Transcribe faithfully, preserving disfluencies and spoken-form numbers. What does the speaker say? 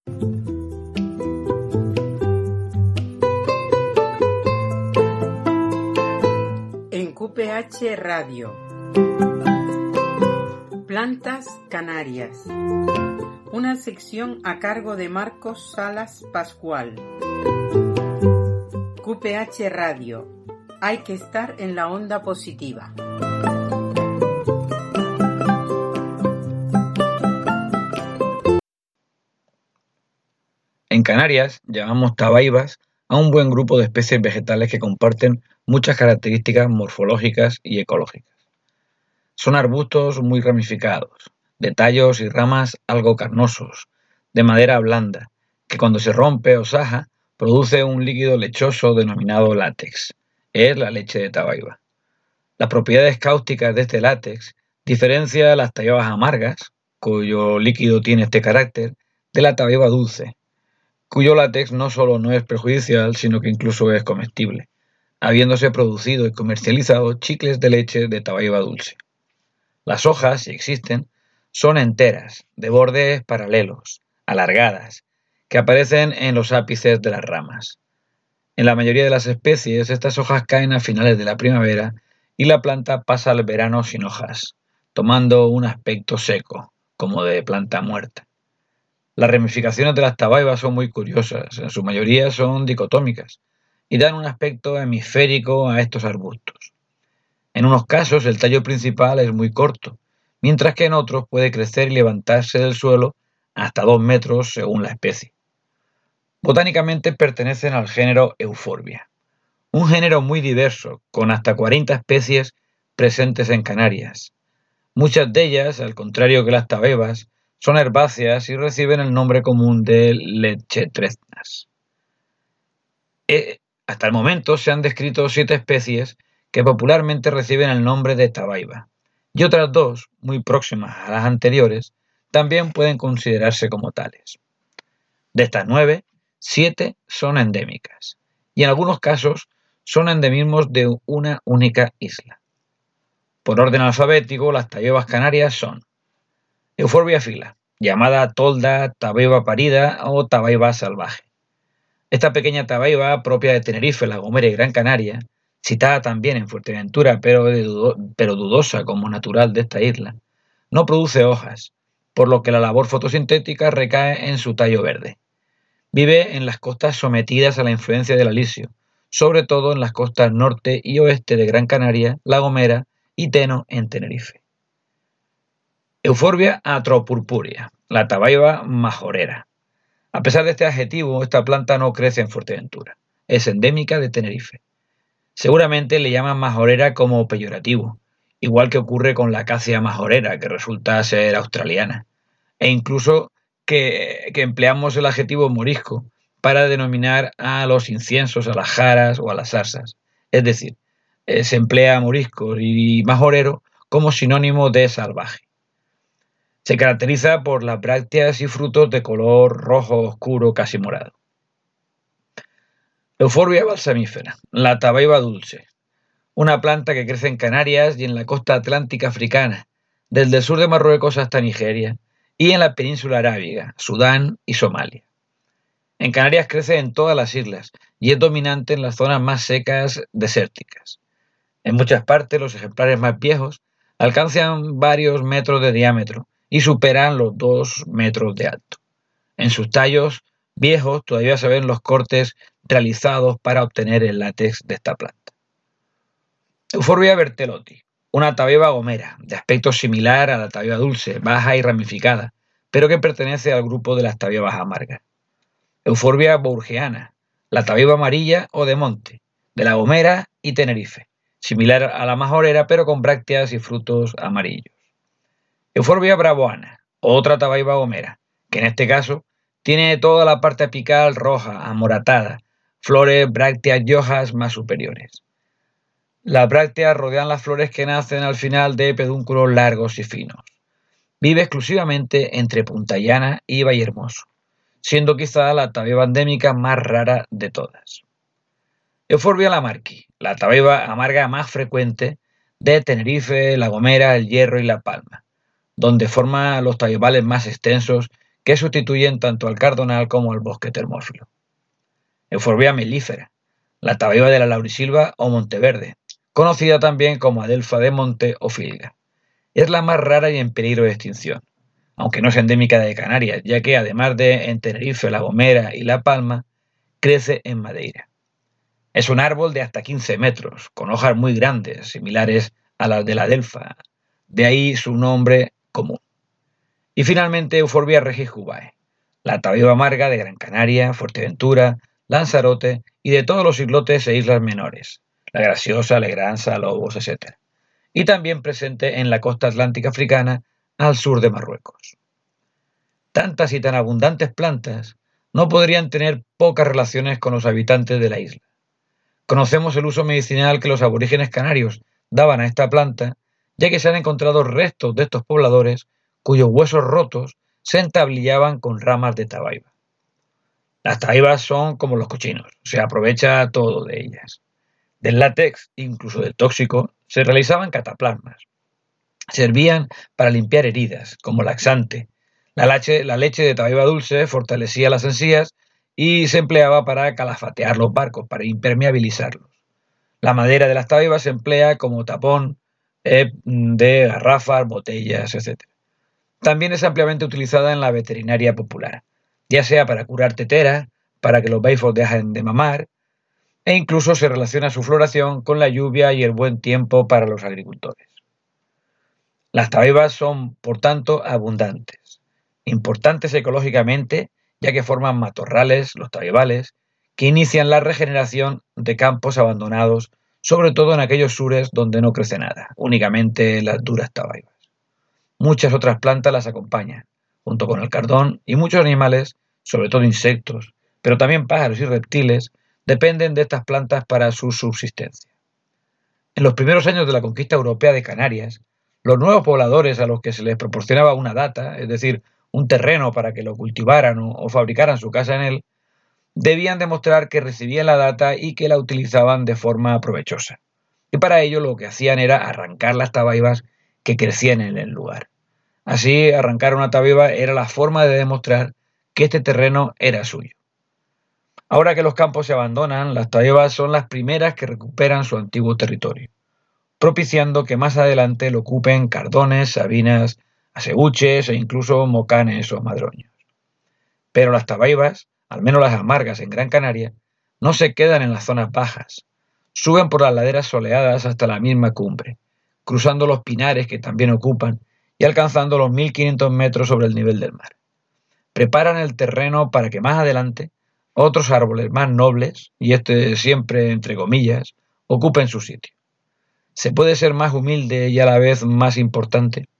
En Q P H Radio, Plantas Canarias, una sección a cargo de Marcos Salas Pascual. Q P H Radio, hay que estar en la onda positiva. En Canarias llamamos tabaibas a un buen grupo de especies vegetales que comparten muchas características morfológicas y ecológicas. Son arbustos muy ramificados, de tallos y ramas algo carnosos, de madera blanda, que cuando se rompe o saja produce un líquido lechoso denominado látex. Es la leche de tabaiba. Las propiedades cáusticas de este látex diferencia las tabaibas amargas, cuyo líquido tiene este carácter, de la tabaiba dulce, cuyo látex no solo no es perjudicial, sino que incluso es comestible, habiéndose producido y comercializado chicles de leche de tabaiba dulce. Las hojas, si existen, son enteras, de bordes paralelos, alargadas, que aparecen en los ápices de las ramas. En la mayoría de las especies, estas hojas caen a finales de la primavera y la planta pasa al verano sin hojas, tomando un aspecto seco, como de planta muerta. Las ramificaciones de las tabaibas son muy curiosas, en su mayoría son dicotómicas y dan un aspecto hemisférico a estos arbustos. En unos casos el tallo principal es muy corto, mientras que en otros puede crecer y levantarse del suelo hasta dos metros según la especie. Botánicamente pertenecen al género Euphorbia, un género muy diverso, con hasta cuarenta especies presentes en Canarias. Muchas de ellas, al contrario que las tabaibas, son herbáceas y reciben el nombre común de lechetresnas. Eh, hasta el momento se han descrito siete especies que popularmente reciben el nombre de tabaiba, y otras dos, muy próximas a las anteriores, también pueden considerarse como tales. De estas nueve, siete son endémicas, y en algunos casos son endemismos de una única isla. Por orden alfabético, las tabaibas canarias son Euphorbia fila, llamada tolda, tabaiba parida o tabaiba salvaje. Esta pequeña tabaiba, propia de Tenerife, La Gomera y Gran Canaria, citada también en Fuerteventura, pero, de dudo, pero dudosa como natural de esta isla, no produce hojas, por lo que la labor fotosintética recae en su tallo verde. Vive en las costas sometidas a la influencia del alisio, sobre todo en las costas norte y oeste de Gran Canaria, La Gomera y Teno en Tenerife. Euphorbia atropurpurea, la tabaiba majorera. A pesar de este adjetivo, esta planta no crece en Fuerteventura. Es endémica de Tenerife. Seguramente le llaman majorera como peyorativo, igual que ocurre con la acacia majorera, que resulta ser australiana, e incluso que, que empleamos el adjetivo morisco para denominar a los inciensos, a las jaras o a las zarzas. Es decir, eh, se emplea morisco y majorero como sinónimo de salvaje. Se caracteriza por las brácteas y frutos de color rojo oscuro, casi morado. Euphorbia balsamífera, la tabaiba dulce, una planta que crece en Canarias y en la costa atlántica africana, desde el sur de Marruecos hasta Nigeria, y en la península arábiga, Sudán y Somalia. En Canarias crece en todas las islas y es dominante en las zonas más secas desérticas. En muchas partes los ejemplares más viejos alcanzan varios metros de diámetro y superan los dos metros de alto. En sus tallos viejos todavía se ven los cortes realizados para obtener el látex de esta planta. Euphorbia bertelotti, una tabaiba gomera, de aspecto similar a la tabaiba dulce, baja y ramificada, pero que pertenece al grupo de las tabaibas amargas. Euphorbia bourgeana, la tabaiba amarilla o de monte, de La Gomera y Tenerife, similar a la majorera pero con brácteas y frutos amarillos. Euphorbia bravoana, otra tabaiba gomera, que en este caso tiene toda la parte apical roja, amoratada, flores, brácteas y hojas más superiores. Las brácteas rodean las flores que nacen al final de pedúnculos largos y finos. Vive exclusivamente entre Punta Llana y Vallehermoso, siendo quizá la tabaiba endémica más rara de todas. Euphorbia lamarqui, la tabaiba amarga más frecuente de Tenerife, La Gomera, El Hierro y La Palma, donde forma los tabaibales más extensos que sustituyen tanto al cardonal como al bosque termófilo. Euphorbia melífera, la tabaiba de la laurisilva o monteverde, conocida también como adelfa de monte o filga. Es la más rara y en peligro de extinción, aunque no es endémica de Canarias, ya que además de en Tenerife, La Gomera y La Palma, crece en Madeira. Es un árbol de hasta quince metros, con hojas muy grandes, similares a las de la adelfa, de ahí su nombre común. Y finalmente Euphorbia regijubae, la tabaiba amarga de Gran Canaria, Fuerteventura, Lanzarote y de todos los islotes e islas menores, La Graciosa, Legranza, Lobos, etcétera. Y también presente en la costa atlántica africana al sur de Marruecos. Tantas y tan abundantes plantas no podrían tener pocas relaciones con los habitantes de la isla. Conocemos el uso medicinal que los aborígenes canarios daban a esta planta, ya que se han encontrado restos de estos pobladores cuyos huesos rotos se entablillaban con ramas de tabaiba. Las tabaibas son como los cochinos, se aprovecha todo de ellas. Del látex, incluso del tóxico, se realizaban cataplasmas. Servían para limpiar heridas, como laxante. La leche, la leche de tabaiba dulce fortalecía las encías y se empleaba para calafatear los barcos, para impermeabilizarlos. La madera de las tabaibas se emplea como tapón eh, de garrafas, botellas, etcétera. También es ampliamente utilizada en la veterinaria popular, ya sea para curar teteras, para que los beifos dejen de mamar, e incluso se relaciona su floración con la lluvia y el buen tiempo para los agricultores. Las tabaibas son, por tanto, abundantes, importantes ecológicamente, ya que forman matorrales, los tabaibales, que inician la regeneración de campos abandonados, sobre todo en aquellos sures donde no crece nada, únicamente las duras tabaibas. Muchas otras plantas las acompañan, junto con el cardón, y muchos animales, sobre todo insectos, pero también pájaros y reptiles, dependen de estas plantas para su subsistencia. En los primeros años de la conquista europea de Canarias, los nuevos pobladores a los que se les proporcionaba una data, es decir, un terreno para que lo cultivaran o, o fabricaran su casa en él, debían demostrar que recibían la data y que la utilizaban de forma provechosa. Y para ello lo que hacían era arrancar las tabaibas que crecían en el lugar. Así, arrancar una tabaiba era la forma de demostrar que este terreno era suyo. Ahora que los campos se abandonan, las tabaibas son las primeras que recuperan su antiguo territorio, propiciando que más adelante lo ocupen cardones, sabinas, aseuches e incluso mocanes o madroños. Pero las tabaibas, al menos las amargas en Gran Canaria, no se quedan en las zonas bajas, suben por las laderas soleadas hasta la misma cumbre, cruzando los pinares que también ocupan y alcanzando los mil quinientos metros sobre el nivel del mar. Preparan el terreno para que más adelante otros árboles más nobles, y este siempre entre comillas, ocupen su sitio. ¿Se puede ser más humilde y a la vez más importante?